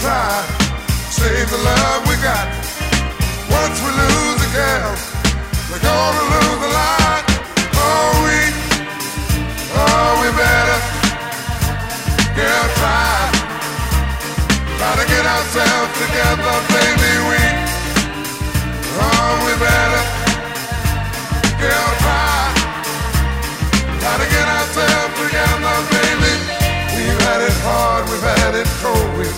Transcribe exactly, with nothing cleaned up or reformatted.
try, save the love we got. Once we lose the girl, we're gonna lose the lot. Oh, we, oh, we better, girl, try, try to get ourselves together, baby, we, oh, we better, girl, try, try to get ourselves together, baby. We've had it hard, we've had it cold, we've